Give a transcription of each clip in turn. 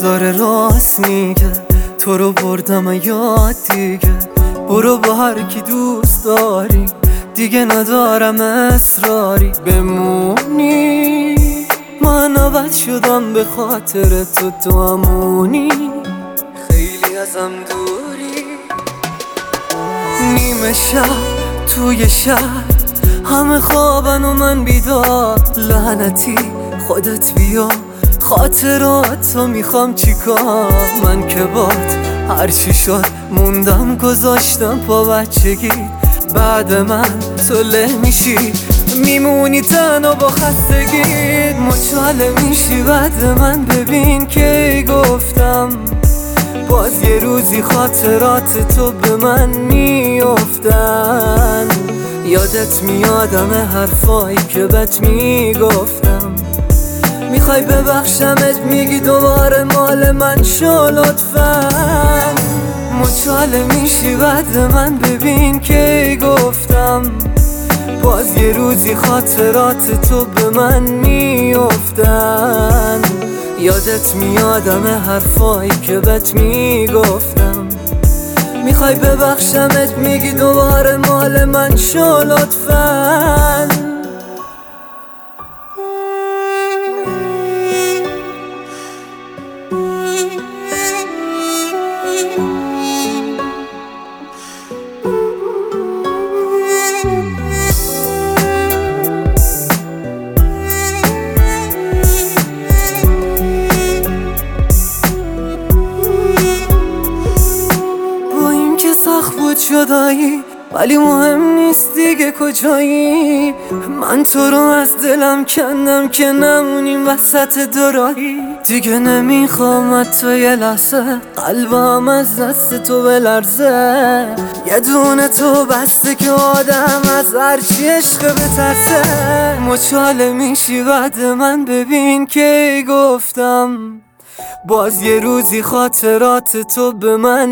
داره راست میگه، تو رو بردم یاد دیگه. برو با هر کی دوست داری، دیگه ندارم اصراری بمونی. من عوض شدم به خاطر تو همونی، خیلی ازم دوری. نیمه شب توی شهر همه خوابن و من بیدار. لعنتی خودت بیا، خاطراتو میخوام چیکار. من که بات هرچی شد موندم، گذاشتم پا بچگی. بعد من تو له میشی، میمونی تنها با خستگی. مچاله میشی بعد من، ببین که گفتم باز یه روزی خاطرات تو به من میافتن. یادت میادم حرفایی که بهت میگفتم. میخوای ببخشمت، میگی دوباره مال من شو لطفاً. مچاله میشی بعد من، ببین که گفتم باز یه روزی خاطرات تو به من میافتن. یادت میادم حرفایی که بهت میگفتم. میخوای ببخشمت، میگی دوباره مال من شو لطفاً. جدایی ولی مهم نیست دیگه کجایی. من تو رو از دلم کندم که نمونیم وسط دوراهی. دیگه نمیخوام تو یه لحظه قلبم از دست تو بلرزه. یه دونه تو بسته که آدم از هرچی عشق بترسه. مچاله میشی بعد من، ببین که گفتم باز یه روزی خاطرات تو به من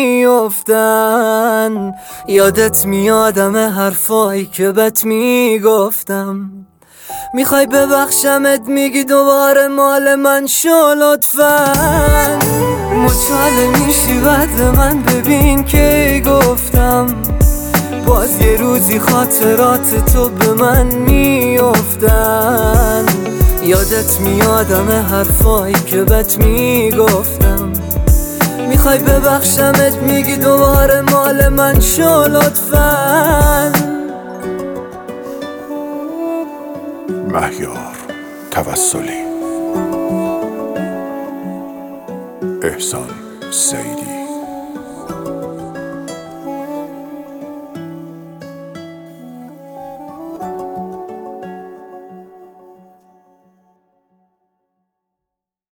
میافتن. یادت میادم حرفایی که بهت میگفتم. میخوای ببخشمت، میگی دوباره مال من شو لطفاً. مچاله میشی بعد من، ببین که گفتم باز یه روزی خاطرات تو به من میافتن. یادت میادم حرفایی که بهت میگفتم. میخوای ببخشمت، میگی دوباره مال من شو لطفاً. مهیار توسلی، احسان سیدی.